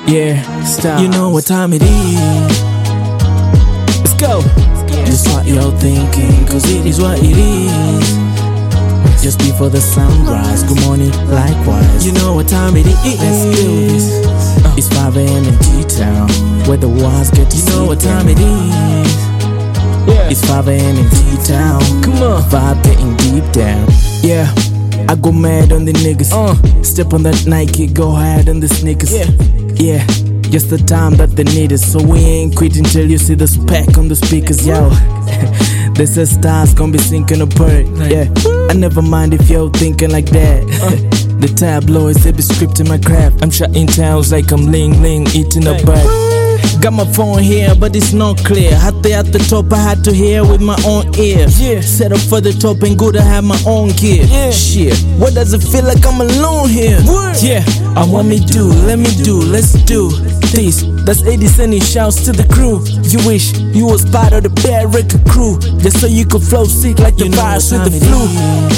Yeah, stop. You know what time it is. Let's go. Just what you're thinking, cause it is what it is. Just before the sunrise, good morning, likewise. You know what time it is. Let's do this. It's 5 AM in T-Town, where the walls get to. You know what time it is. It's 5 AM in T-Town. Come on, vibe getting deep down. Yeah, I go mad on the niggas. Step on that Nike, go hard on the sneakers. Yeah, just the time that they need us. So we ain't quitting till you see the spec on the speakers, yo. They say stars gon' be sinking apart. Yeah, I never mind if you're thinking like that. The tabloids, they be scripting my crap. I'm shutting towns like I'm Ling Ling, eating a bite. Got my phone here, but it's not clear. Had they at the top, I had to hear with my own ears. Set up for the top and good, I have my own gear. Shit, what does it feel like I'm alone here? I want me do, let me do, let's do this. That's 80 Cent shouts to the crew. You wish you was part of the Bad Record crew, just so you could flow sick like the virus with the flu.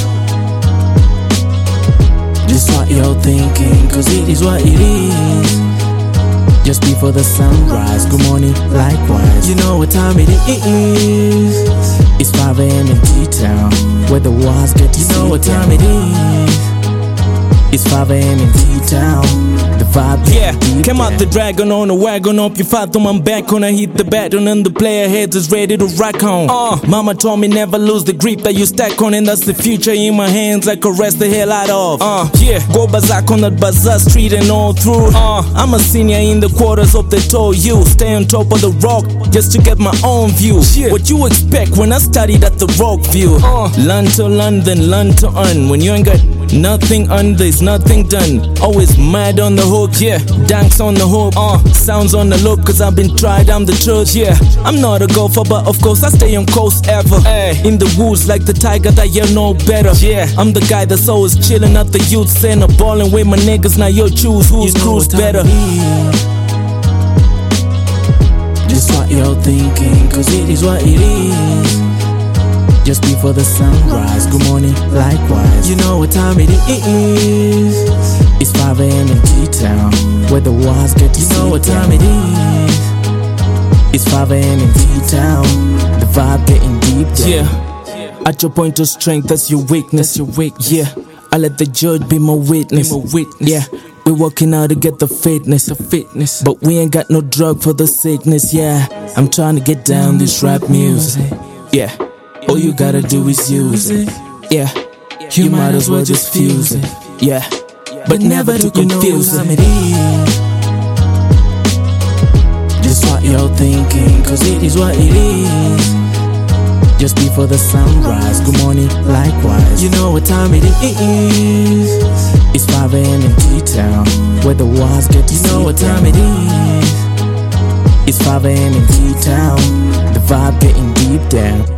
Just what you're thinking, cause it is what it is. Just before the sunrise, good morning, likewise. You know what time it is. It's 5 AM in T-Town, where the walls get to. You know what time it is. It's 5 AM in T-Town, the vibe. Came out the dragon on a wagon up your fathom. I'm back on, I hit the baton and the player heads is ready to rock on. Mama told me never lose the grip that you stack on, and that's the future in my hands I caress the hell out of. Go berserk on that bazaar street and all through. I'm a senior in the quarters of the tall you. Stay on top of the rock just to get my own view. What you expect when I studied at the Rock View. Learn to learn, then learn to earn. When you ain't got nothing on this, nothing done. Always mad on the hook, Danks on the hook, sounds on the look, cause I've been tried, I'm the truth, I'm not a golfer, but of course I stay on coast ever. In the woods like the tiger that you know better. I'm the guy that's always chilling at the youth center, balling with my niggas. Now you choose who's cruise better. Just what you're thinking, cause it is what it is. Just before the sunrise, good morning, likewise. You know what time it is. It's 5 AM in T-Town, where the walls get to. You know what time it is. It's 5 AM in T-Town, the vibe getting deep down. At your point of strength, that's your weakness. I let the judge be my witness. We working out to get the fitness, but we ain't got no drug for the sickness. I'm trying to get down this rap music. All you gotta do is use it. You might as well just fuse it. But never to confuse it. Just what you're thinking, cause it is what it is. Just before the sunrise, good morning, likewise. You know what time it is. It's 5 AM in T-Town, where the walls get to. You know what time it is. It's 5 AM in T-Town, the vibe getting deep down.